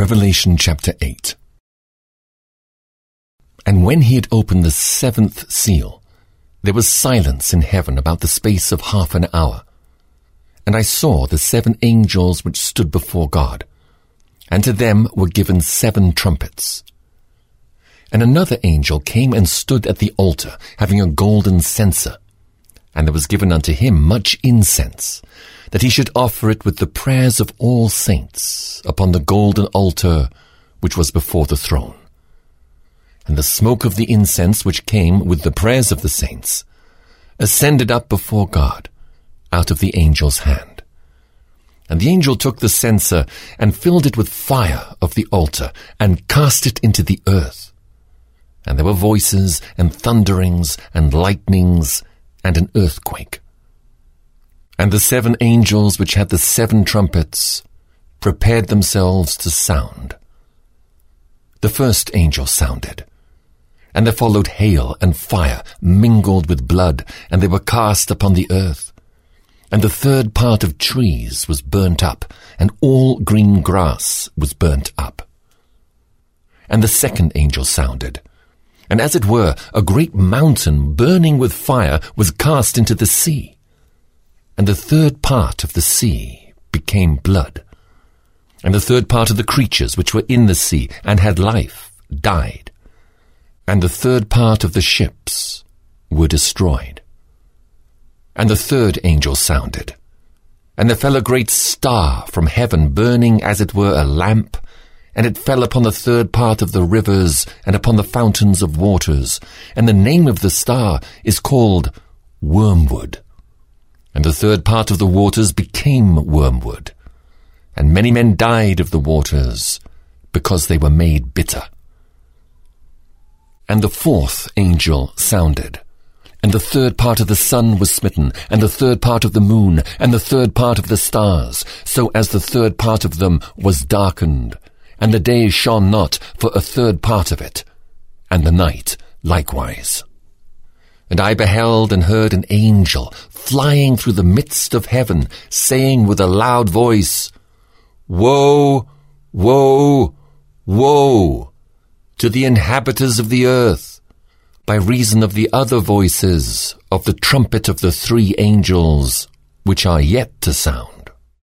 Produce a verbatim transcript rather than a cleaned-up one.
Revelation chapter eight. And when he had opened the seventh seal, there was silence in heaven about the space of half an hour. And I saw the seven angels which stood before God, and to them were given seven trumpets. And another angel came and stood at the altar, having a golden censer, and there was given unto him much incense, that he should offer it with the prayers of all saints upon the golden altar which was before the throne. And the smoke of the incense which came with the prayers of the saints ascended up before God out of the angel's hand. And the angel took the censer and filled it with fire of the altar and cast it into the earth. And there were voices and thunderings and lightnings and an earthquake. And the seven angels which had the seven trumpets prepared themselves to sound. The first angel sounded, and there followed hail and fire mingled with blood, and they were cast upon the earth. And the third part of trees was burnt up, and all green grass was burnt up. And the second angel sounded, and as it were, a great mountain burning with fire was cast into the sea. And the third part of the sea became blood. And the third part of the creatures which were in the sea and had life died. And the third part of the ships were destroyed. And the third angel sounded, and there fell a great star from heaven, burning as it were a lamp, and it fell upon the third part of the rivers and upon the fountains of waters. And the name of the star is called Wormwood. And the third part of the waters became wormwood, and many men died of the waters, because they were made bitter. And the fourth angel sounded, and the third part of the sun was smitten, and the third part of the moon, and the third part of the stars, so as the third part of them was darkened, and the day shone not for a third part of it, and the night likewise. And I beheld and heard an angel flying through the midst of heaven, saying with a loud voice, Woe, woe, woe, to the inhabitants of the earth, by reason of the other voices of the trumpet of the three angels, which are yet to sound.